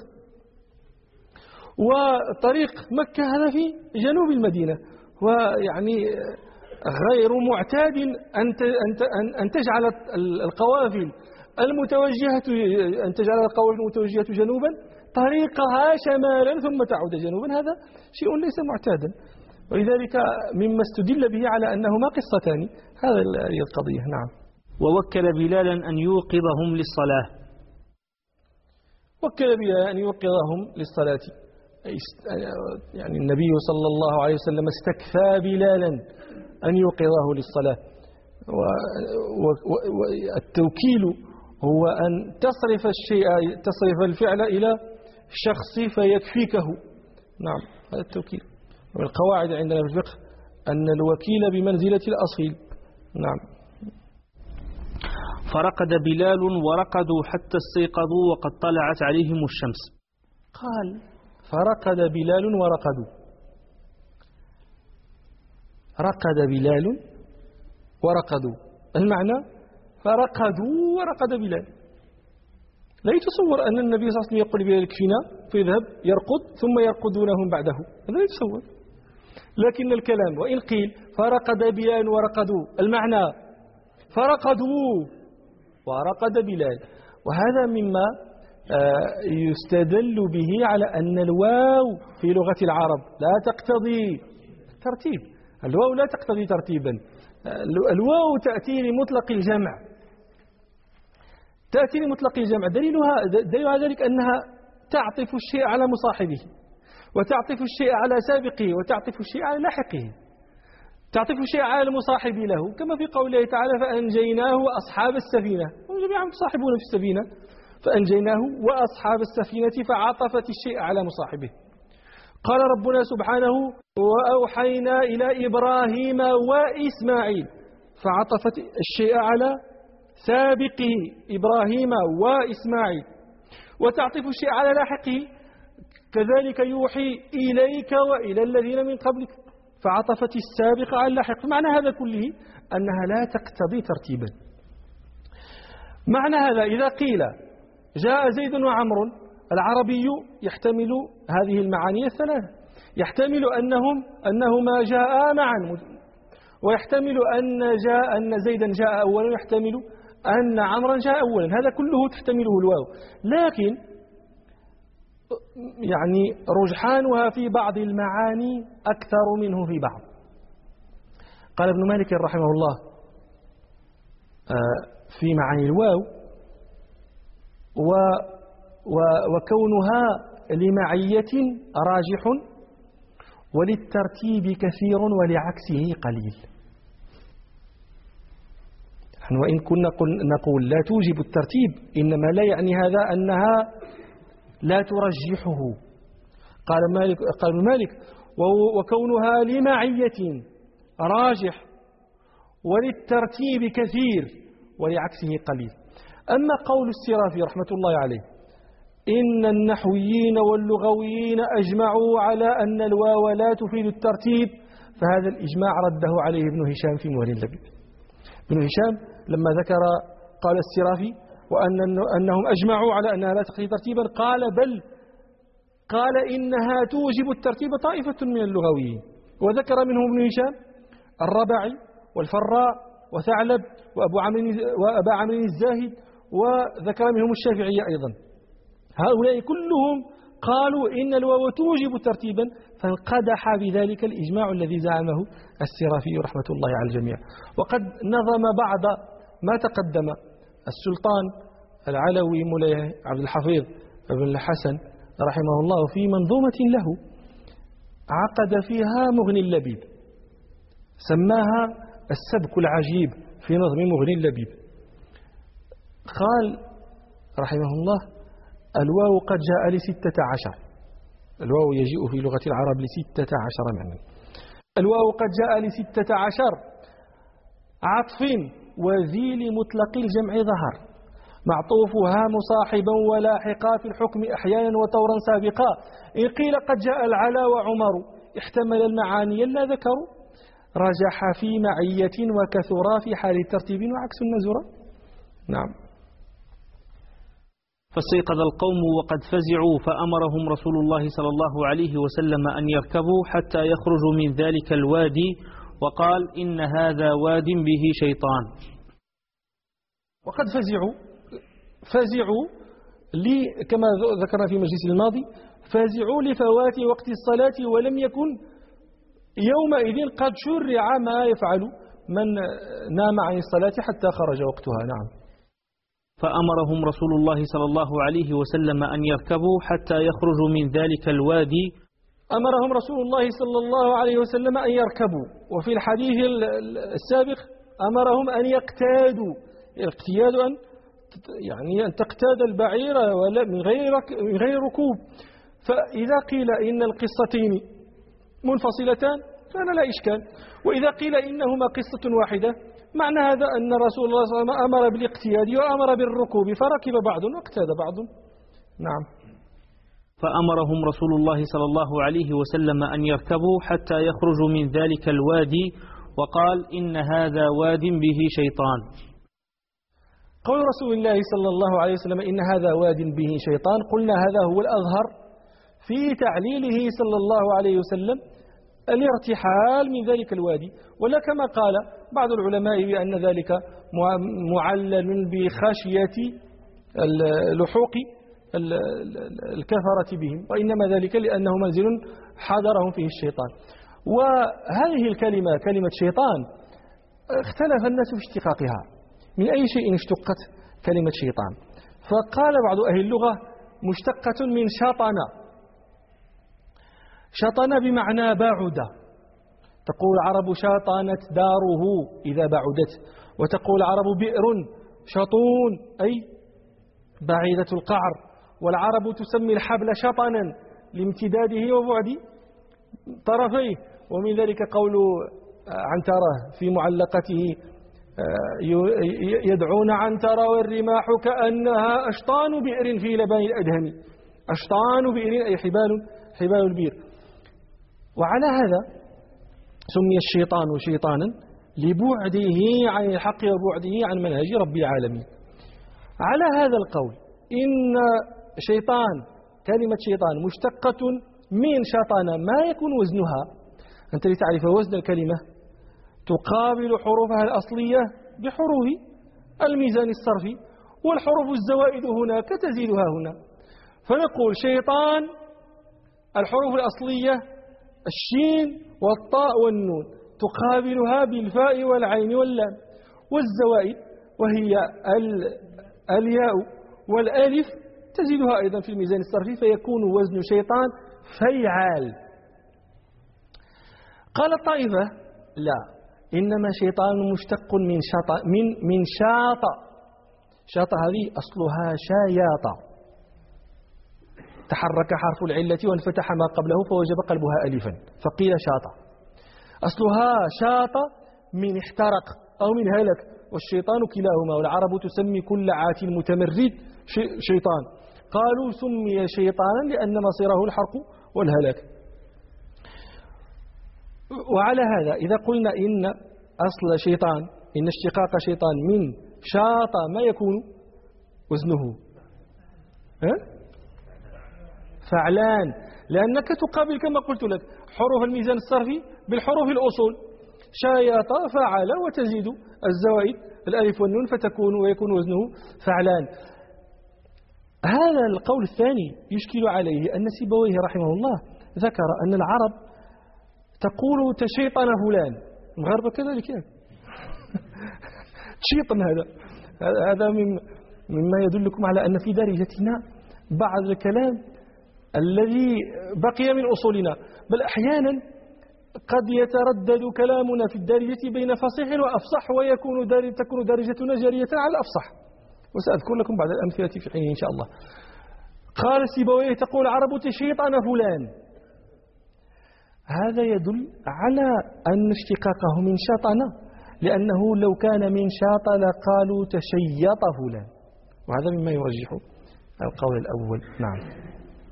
وطريق مكة هذا في جنوب المدينة، ويعني غير معتاد أن تجعل القوافل المتوجهة جنوبا طريقها شمالا ثم تعود جنوبا. هذا شيء ليس معتادا، ولذلك مما استدل به على أنهما قصتان. هذه القضية. نعم. ووكل بلالا أن يوقظهم للصلاة. وكل بلالا أن يوقظهم للصلاة، يعني النبي صلى الله عليه وسلم استكفى بلالا أن يوقظه للصلاة. والتوكيل هو أن تصرف الفعل إلى شخص فيكفيكه. نعم، هذا التوكيل. والقواعد عندنا في الفقه أن الوكيل بمنزلة الأصيل. نعم. فرقد بلال ورقدوا حتى استيقظوا وقد طلعت عليهم الشمس. قال: فرقد بلال ورقدوا. رقد بلال ورقدوا، المعنى فرقدوا ورقد بلال. لا يتصور أن النبي صلى الله عليه وسلم يقول بلال اكفنا فيذهب يرقد ثم يرقدونهم بعده، هذا لا يتصور. لكن الكلام وإن قيل فرقد بلال ورقدوا، المعنى فرقدوا ورقد بلال. وهذا مما يستدل به على أن الواو في لغة العرب لا تقتضي ترتيب. الواو لا تقتضي ترتيبا، الواو تأتي لمطلق الجمع، تأتي لمطلق الجمع. دليلها ذلك أنها تعطف الشيء على مصاحبه، وتعطف الشيء على سابقه، وتعطف الشيء على لاحقه، تعطف الشيء على المصاحب له، كما في قوله تعالى: فأنجيناه وأصحاب السفينة، هم جميعا مصاحبون في السفينة، فأنجيناه وأصحاب السفينة فعطفت الشيء على مصاحبه. قال ربنا سبحانه: وأوحينا إلى إبراهيم وإسماعيل، فعطفت الشيء على سابقه إبراهيم وإسماعيل. وتعطف الشيء على لاحقه، كذلك يوحي إليك وإلى الذين من قبلك، فعطفت السابق على اللاحق. معنى هذا كله أنها لا تقتضي ترتيبا. معنى هذا إذا قيل جاء زيد وعمر، العربي يحتمل هذه المعاني الثلاث، يحتمل أنهما جاء معا، ويحتمل أن زيدا جاء أولا، ويحتمل أن عمرا جاء أولا، هذا كله تحتمله الواو، لكن يعني رجحانها في بعض المعاني أكثر منه في بعض. قال ابن مالك رحمه الله في معاني الواو وكونها لمعية راجح وللترتيب كثير ولعكسه قليل. وإن كنا نقول لا توجب الترتيب، إنما لا يعني هذا أنها لا ترجحه. قال ابن مالك وكونها لمعية راجح وللترتيب كثير ولعكسه قليل. أما قول السرافي رحمة الله عليه إن النحويين واللغويين أجمعوا على أن الواو لا تفيد الترتيب، فهذا الإجماع رده عليه ابن هشام في مهر اللبيب. ابن هشام لما ذكر قال السرافي وأنهم أجمعوا على أنها لا تقتضي ترتيبا، قال إنها توجب الترتيب طائفة من اللغويين، وذكر منهم ابن هشام الربعي والفراء وثعلب وأبا عمرو الزاهد، وذكر منهم الشافعية أيضا. هؤلاء كلهم قالوا إن الواو توجب ترتيبا، فانقدح بذلك الإجماع الذي زعمه السرافي رحمة الله على الجميع. وقد نظم بعض ما تقدم السلطان العلوي مولاي عبد الحفيظ بن الحسن رحمه الله في منظومة له عقد فيها مغني اللبيب، سماها السبك العجيب في نظم مغني اللبيب. قال رحمه الله الواو قد جاء ل16، الواو يجيء في لغة العرب ل16 معنى. الواو قد جاء ل16 عطف وذيل مطلق الجمع ظهر، معطوفها مصاحبا ولاحقا في الحكم أحيانا وطورا سابقا. إن قيل قد جاء العلا وعمر احتمل المعاني لا ذكروا، رجح في معية وكثرا في حال ترتيب وعكس النزرة. نعم. فاستيقظ القوم وقد فزعوا فأمرهم رسول الله صلى الله عليه وسلم أن يركبوا حتى يخرجوا من ذلك الوادي، وقال إن هذا واد به شيطان. وقد فزعوا كما ذكرنا في مجلس الماضي، فزعوا لفوات وقت الصلاة، ولم يكن يومئذ قد شرع ما يفعل من نام عن الصلاة حتى خرج وقتها. نعم. فأمرهم رسول الله صلى الله عليه وسلم أن يركبوا حتى يخرجوا من ذلك الوادي. أمرهم رسول الله صلى الله عليه وسلم أن يركبوا، وفي الحديث السابق أمرهم أن يقتادوا. الاقتياد أن تقتاد البعير من غير ركوب. فإذا قيل إن القصتين منفصلتان فأنا لا إشكال، وإذا قيل إنهما قصة واحدة معنى هذا أن رسول الله صلى الله عليه وسلم أمر بالاقتياد وأمر بالركوب، فركب بعض واقتاد بعض. نعم. فأمرهم رسول الله صلى الله عليه وسلم أن يركبوا حتى يخرجوا من ذلك الوادي، وقال إن هذا واد به شيطان. قول رسول الله صلى الله عليه وسلم إن هذا واد به شيطان، قلنا هذا هو الأظهر في تعليله صلى الله عليه وسلم الارتحال من ذلك الوادي، ولا كما قال بعض العلماء بأن ذلك معلل بخشية لحوق الكفرة بهم، وإنما ذلك لأنه منزل حضرهم فيه الشيطان. وهذه الكلمة كلمة شيطان اختلف الناس في اشتقاقها، من أي شيء اشتقت كلمة شيطان. فقال بعض أهل اللغة مشتقة من شطن. شطن بمعنى بعد، تقول العرب شاطنت داره إذا بعدت، وتقول العرب بئر شطون أي بعيدة القعر، والعرب تسمي الحبل شطنا لامتداده وبعد طرفيه. ومن ذلك قول عنترة في معلقته يدعون عنترة والرماح كأنها أشطان بئر في لبان الأدهم. أشطان بئر أي حبال البير. وعلى هذا سمي الشيطان شيطانا لبعده عن الحق وبعده عن منهج رب العالمين. على هذا القول إن شيطان كلمة شيطان مشتقة من شطان ما يكون وزنها، أنت لتعرف وزن الكلمة تقابل حروفها الأصلية بحروف الميزان الصرفي، والحروف الزوائد هناك تزيدها هنا. فنقول شيطان الحروف الأصلية الشين والطاء والنون تقابلها بالفاء والعين واللام، والزوائد وهي الياء والالف تزيدها أيضا في الميزان الصرفي، فيكون وزن شيطان فيعال. قال الطائفة لا، إنما شيطان مشتق من شاط. شاط هذه أصلها شاياط، تحرك حرف العلة وانفتح ما قبله فوجب قلبها ألفا فقيل شاط. أصلها شاط من احترق أو من هلك، والشيطان كلاهما، والعرب تسمي كل عات متمرد شيطان. قالوا سمي شيطانا لأن مصيره الحرق والهلاك. وعلى هذا إذا قلنا إن أصل شيطان، إن اشتقاق شيطان من شاط ما يكون وزنه فعلان، لأنك تقابل كما قلت لك حروف الميزان الصرفي بالحروف الأصول، شايط فعل، وتزيد الزوائد الألف والنون ويكون وزنه فعلان. هذا القول الثاني يشكل عليه أن سيبويه رحمه الله ذكر أن العرب تقول تشيطن فلان، المغاربة كذلك يعني تشيطن. هذا مما يدلكم على أن في دارجتنا بعض الكلام الذي بقي من أصولنا، بل أحيانا قد يتردد كلامنا في الدارجة بين فصيح وأفصح، تكون دارجتنا جارية على الأفصح، وسأذكر لكم بعض الأمثلة في حين إن شاء الله. قال سيبويه تقول العرب تشيطن فلان، هذا يدل على أن اشتقاقه من شطن، لأنه لو كان من شاط لقالوا تشيط فلان، وهذا مما يرجح القول الأول. نعم.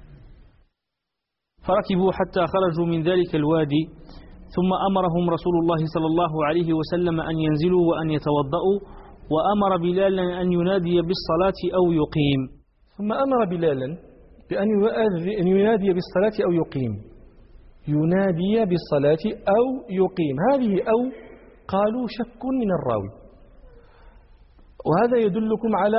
فركبوا حتى خرجوا من ذلك الوادي، ثم أمرهم رسول الله صلى الله عليه وسلم أن ينزلوا وأن يتوضأوا، وأمر بلالا أن ينادي بالصلاة أو يقيم. ثم أمر بلالا بأن ينادي بالصلاة أو يقيم. ينادي بالصلاة أو يقيم، هذه أو قالوا شك من الراوي، وهذا يدلكم على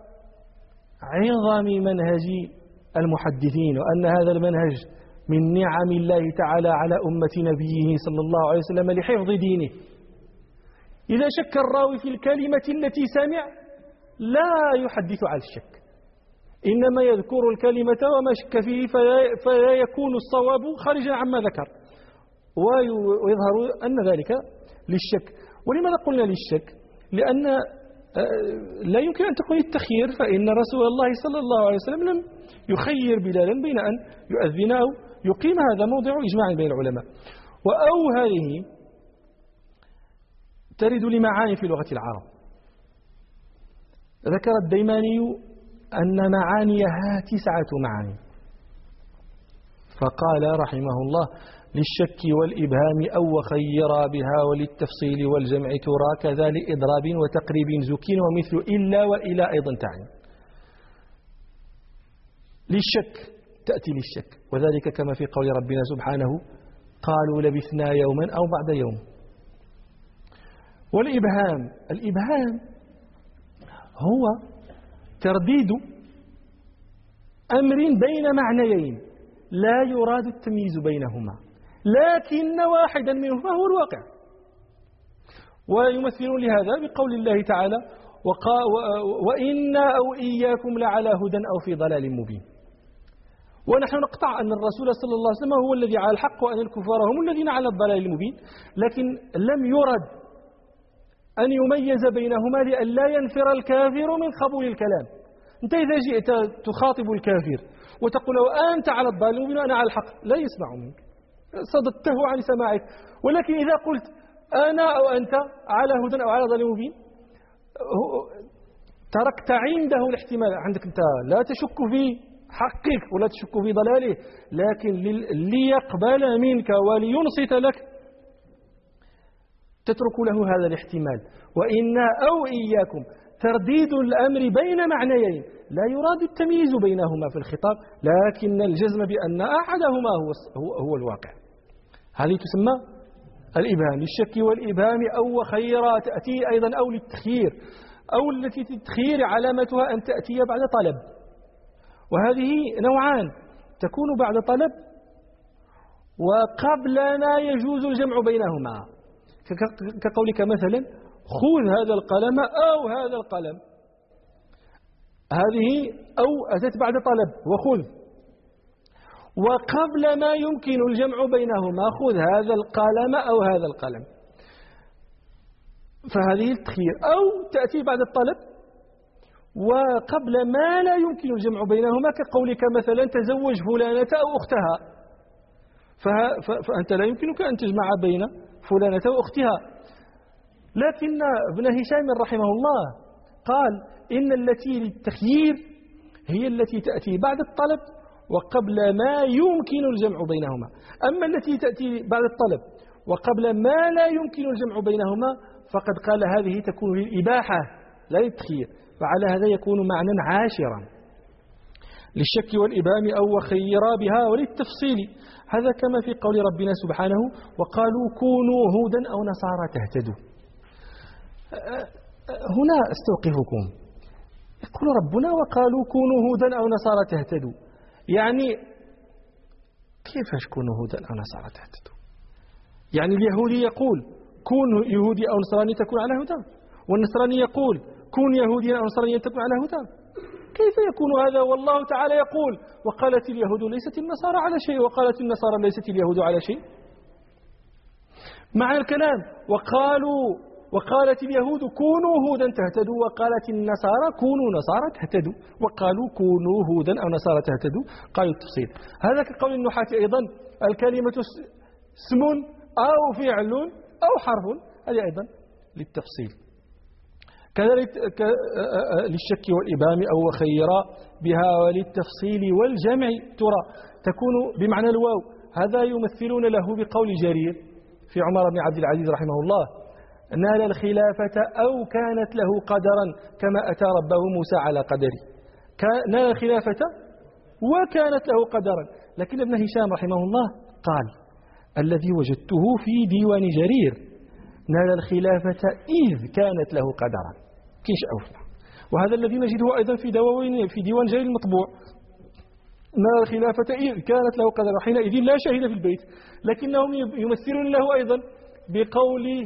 عظم منهج المحدثين، وأن هذا المنهج من نعم الله تعالى على أمة نبيه صلى الله عليه وسلم لحفظ دينه. إذا شك الراوي في الكلمة التي سمع لا يحدث على الشك، إنما يذكر الكلمة وما شك فيه، فلا يكون الصواب خارجا عما ذكر، ويظهر أن ذلك للشك. ولماذا قلنا للشك؟ لأن لا يمكن أن تكون التخيير، فإن رسول الله صلى الله عليه وسلم لم يخير بلالا بين أن يؤذن أو يقيم، هذا موضع إجماع بين العلماء. وأو هذه ترد لمعاني في لغة العرب. ذكر الديماني أن معانيها 9 معاني، فقال رحمه الله للشك والإبهام أو وخيرا بها، وللتفصيل والجمع ترى كذا لإضراب وتقريب زكين، ومثل إلا وإلى أيضا تعني للشك، تأتي للشك، وذلك كما في قول ربنا سبحانه قالوا لبثنا يوما أو بعد يوم. والإبهام، الإبهام هو ترديد أمر بين معنيين لا يراد التمييز بينهما، لكن واحدا منهما هو الواقع. ويمثلون لهذا بقول الله تعالى وإنا أو إياكم لعلى هدى أو في ضلال مبين. ونحن نقطع أن الرسول صلى الله عليه وسلم هو الذي على الحق وأن الكفار هم الذين على الضلال المبين، لكن لم يرد أن يميز بينهما لئلا ينفر الكافر من قبول الكلام. أنت إذا جئت تخاطب الكافر وتقول له أنت على الضلال المبين وأنا على الحق، لا يسمع منك، صددته عن سماعك. ولكن إذا قلت أنا أو أنت على هدى أو على ضلال مبين، تركت عنده الاحتمال. عندك أنت لا تشك في حقك ولا تشك في ضلاله، لكن ليقبل منك ولينصت لك تترك له هذا الاحتمال. وإنا أو إياكم ترديد الأمر بين معنيين لا يراد التمييز بينهما في الخطاب، لكن الجزم بأن أحدهما هو الواقع. هذه تسمى الإبهام للشك والإبهام أو خيرا، تأتي أيضا أو للتخيير. أو التي التخيير علامتها أن تأتي بعد طلب، وهذه نوعان: تكون بعد طلب وقبل ما يجوز الجمع بينهما، كقولك مثلا خذ هذا القلم أو هذا القلم، هذه أو أتت بعد طلب وخذ، وقبل ما يمكن الجمع بينهما خذ هذا القلم أو هذا القلم، فهذه التخيير. أو تأتي بعد الطلب وقبل ما لا يمكن الجمع بينهما، كقولك مثلا تزوج فلانة أو أختها، فأنت لا يمكنك أن تجمع بين فلانة وأختها. لكن ابن هشام رحمه الله قال إن التي للتخيير هي التي تأتي بعد الطلب وقبل ما يمكن الجمع بينهما. أما التي تأتي بعد الطلب وقبل ما لا يمكن الجمع بينهما فقد قال هذه تكون للإباحة لا للتخيير، فعلى هذا يكون معنى عاشرا للشك والإبهام أو وخيرا بها وللتفصيل. هذا كما في قول ربنا سبحانه وقالوا كونوا هودا أو نصارى تهتدوا. هنا استوقفكم، يقول ربنا وقالوا كونوا هودا أو نصارى تهتدوا، يعني كيفاش كونوا هودا أو نصارى تهتدوا؟ يعني اليهودي يقول كون يهودي أو نصراني تكون على هدى، والنصراني يقول كون يهودي أو نصراني تكون على هدى. كيف يكون هذا والله تعالى يقول وقالت اليهود ليست النصارى على شيء وقالت النصارى ليست اليهود على شيء؟ معنى الكلام وقالت اليهود كونوا هودا تهتدوا وقالت النصارى كونوا نصارى تهتدوا، وقالوا كونوا هودا أو نصارى تهتدوا قالوا التفصيل. هذا كقول النحاة أيضا الكلمة اسم أو فعل أو حرف، هذه أيضا للتفصيل. كذلك للشك والإبهام أو وخيرا بها وللتفصيل والجمع ترى تكون بمعنى الواو. هذا يمثلون له بقول جرير في عمر بن عبد العزيز رحمه الله نال الخلافة أو كانت له قدرا كما أتى ربه موسى على قدره. نال الخلافة وكانت له قدرا، لكن ابن هشام رحمه الله قال الذي وجدته في ديوان جرير نال الخلافة إذ كانت له قدرا، كيش أوفى. وهذا الذي نجده أيضا في ديوان جرير المطبوع، نال الخلافة إذ كانت له قدرا، حينئذ لا شهد في البيت، لكنهم يمثلون له أيضا بقول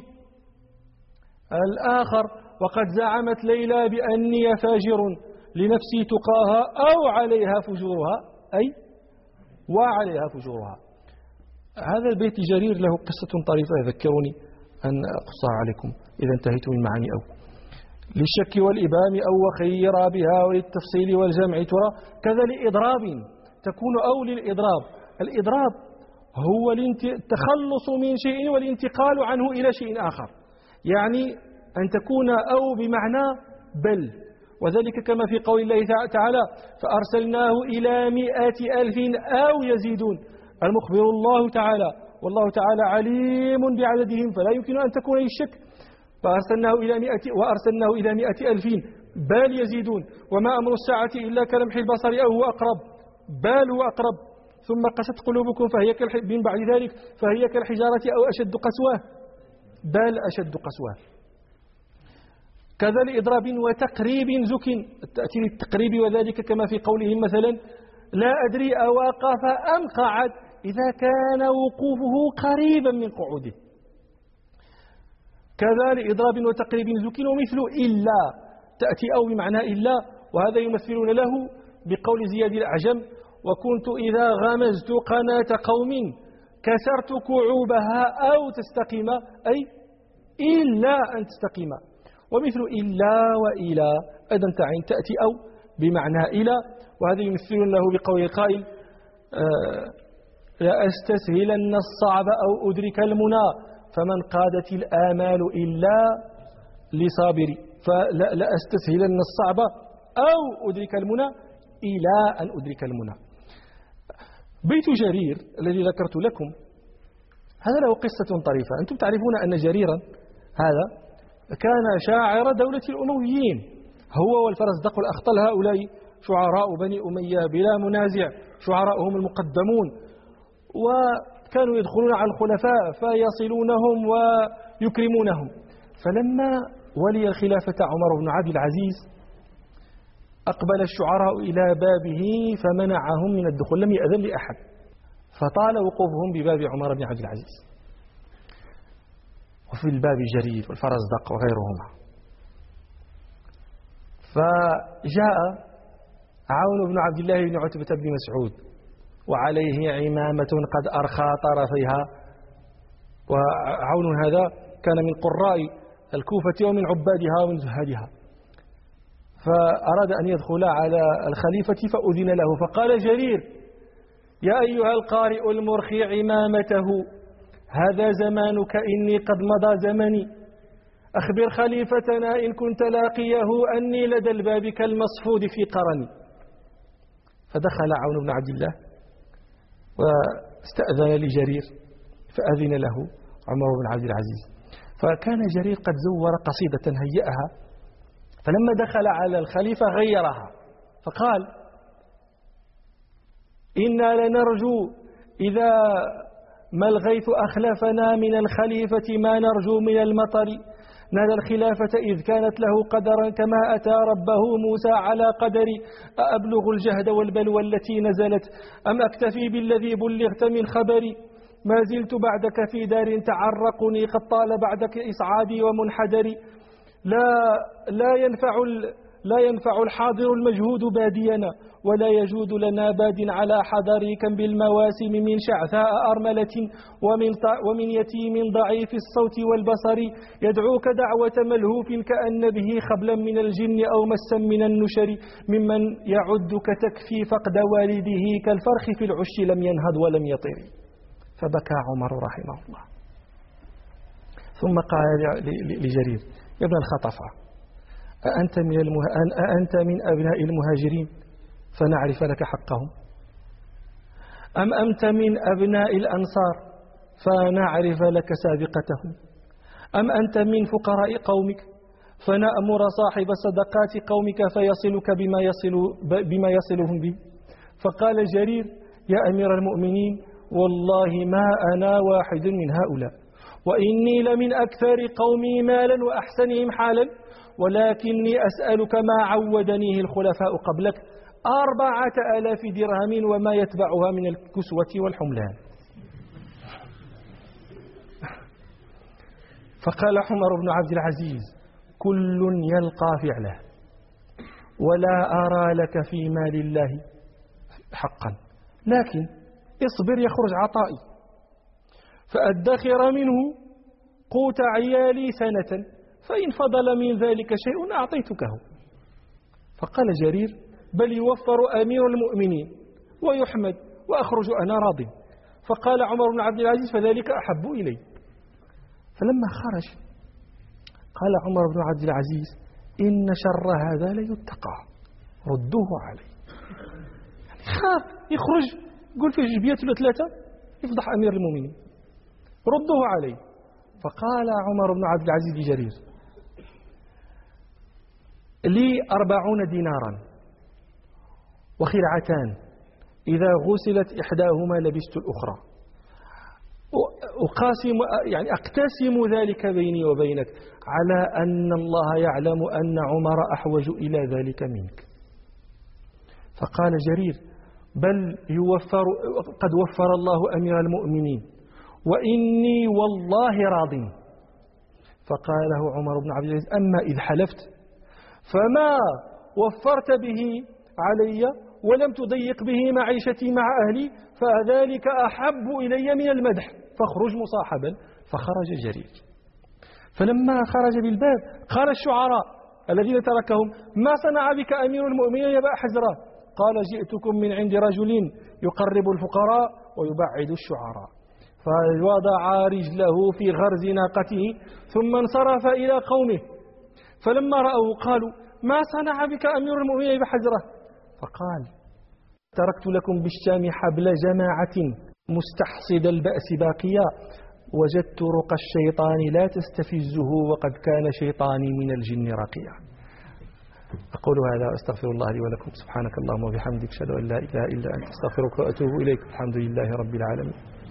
الآخر وقد زعمت ليلى بأني فاجر لنفسي تقاها أو عليها فجورها، أي وعليها فجورها. هذا البيت جرير له قصة طريفة يذكرني أن أقصها عليكم إذا انتهيت من معاني أو للشك والإبهام أو وخيرا بها وللتفصيل والجمع ترى كذا لإضراب تكون أو للإضراب. الإضراب هو التخلص من شيء والانتقال عنه إلى شيء آخر، يعني أن تكون أو بمعنى بل، وذلك كما في قول الله تعالى فأرسلناه إلى 100,000 أو يزيدون. المخبر الله تعالى والله تعالى عليم بعددهم فلا يمكن أن تكون الشك. وأرسلناه إلى 100,000 بل يزيدون وما أمر الساعة إلا كلمح البصر أو هو أقرب بل هو أقرب ثم قست قلوبكم من بعد ذلك فهي كالحجارة أو أشد قسوة بل أشد قسوة. كذا لإضراب وتقريب زك تأتي للتقريب، وذلك كما في قولهم مثلا لا أدري أواقف أم قعد إذا كان وقوفه قريبا من قعوده. كذا لإضراب وتقريب زك ومثل إلا تأتي أو بمعنى إلا، وهذا يمثلون له بقول زياد الأعجم وكنت إذا غمزت قناة قوم كسرت كعوبها أو تستقيم، أي إلا أن تستقيم. ومثل إلا وإلى أيضا تأتي أو بمعنى إلى، وهذا يمثلون له بقول القائل لا أستسهلن الصعب أو أدرك المنى فمن قادت الآمال إلا لصابري، فلا أستسهلن الصعب أو أدرك المنى إلى أن أدرك المنى. بيت جرير الذي ذكرت لكم هذا له قصة طريفة. أنتم تعرفون أن جريرا هذا كان شاعر دولة الأمويين، هو والفرزدق الأخطل، هؤلاء شعراء بني أمية بلا منازع، شعراءهم المقدمون، وكانوا يدخلون على الخلفاء فيصلونهم ويكرمونهم. فلما ولي الخلافة عمر بن عبد العزيز أقبل الشعراء إلى بابه فمنعهم من الدخول، لم يأذن لأحد، فطال وقوفهم بباب عمر بن عبد العزيز. وفي الباب جرير والفرزدق وغيرهما. فجاء عون بن عبد الله بن عتبة بن مسعود وعليه عمامة قد أرخى طرفيها، وعون هذا كان من قراء الكوفة ومن عبادها ومن زهادها، فأراد أن يدخل على الخليفة فأذن له، فقال جرير: يا أيها القارئ المرخي عمامته، هذا زمانك إني قد مضى زمني، أخبر خليفتنا إن كنت لاقيه أني لدى الباب كالمصفود في قرني. فدخل عون بن عبد الله واستأذن لجرير فأذن له عمر بن عبد العزيز. فكان جرير قد زور قصيدة هيئها، فلما دخل على الخليفة غيرها فقال: إنا لنرجو إذا ما الغيث أخلفنا من الخليفة ما نرجو من المطر، نال الخلافة إذ كانت له قدرا كما أتى ربه موسى على قدري، أأبلغ الجهد والبلوى التي نزلت أم أكتفي بالذي بلغت من خبري، ما زلت بعدك في دار تعرقني قد طال بعدك إصعادي ومنحدري، لا ينفع الحاضر المجهود بادينا ولا يجود لنا باد على حضري، كم بالمواسم من شعثاء أرملة ومن يتيم ضعيف الصوت والبصر، يدعوك دعوة ملهوف كأن به خبلا من الجن أو مسا من النشر، ممن يعدك تكفي فقد والده كالفرخ في العش لم ينهض ولم يطر. فبكى عمر رحمه الله، ثم قال لجرير: يا ابن الخطفة، أأنت من أبناء المهاجرين فنعرف لك حقهم، أم أنت من أبناء الأنصار فنعرف لك سابقتهم، أم أنت من فقراء قومك فنأمر صاحب صدقات قومك فيصلك بما يصلهم به. فقال جرير: يا أمير المؤمنين، والله ما أنا واحد من هؤلاء، وإني لمن أكثر قومي مالا وأحسنهم حالا، ولكني أسألك ما عودنيه الخلفاء قبلك 4,000 درهم وما يتبعها من الكسوة والحملان. فقال عمر بن عبد العزيز: كل يلقى فعله، ولا أرى لك في مال الله حقا، لكن اصبر يخرج عطائي فأدخر منه قوت عيالي سنة، فإن فضل من ذلك شيء أعطيتكه. فقال جرير: بل يوفر أمير المؤمنين ويحمد وأخرج أنا راض. فقال عمر بن عبد العزيز: فذلك أحب إلي. فلما خرج قال عمر بن عبد العزيز: إن شر هذا ليتقى، ردوه علي. يعني خاف يخرج يقول فيه جبية ولا 3 يفضح أمير المؤمنين، ردوه علي. فقال عمر بن عبد العزيز لجرير: لي 40 دينارا وخرعتان، إذا غسلت إحداهما لبست الأخرى، أقتسم ذلك بيني وبينك على أن الله يعلم أن عمر أحوج إلى ذلك منك. فقال جرير: بل قد وفر الله أمير المؤمنين وإني والله راض. فقال له عمر بن عبد العزيز: أما إذ حلفت فما وفرت به علي ولم تضيق به معيشتي مع أهلي فذلك أحب إلي من المدح، فاخرج مصاحبا. فخرج جرير. فلما خرج بالباب قال الشعراء الذين تركهم: ما صنع بك أمير المؤمنين يا أبا حزرة؟ قال: جئتكم من عند رجل يقرب الفقراء ويبعد الشعراء. فوضع رجله في غرز ناقته ثم انصرف إلى قومه، فلما رأوا قالوا: ما صنع بك أمير المؤمنين يا أبا حزرة؟ فقال: تركت لكم بالشام حبل جماعة مستحصد البأس باقيا، وجدت رقى الشيطان لا تستفزه وقد كان شيطاني من الجن رقيا. أقول هذا وأستغفر الله لي ولكم. سبحانك اللهم وبحمدك، أشهد أن لا إله إلا أنت، أستغفرك وأتوب إليك. الحمد لله رب العالمين.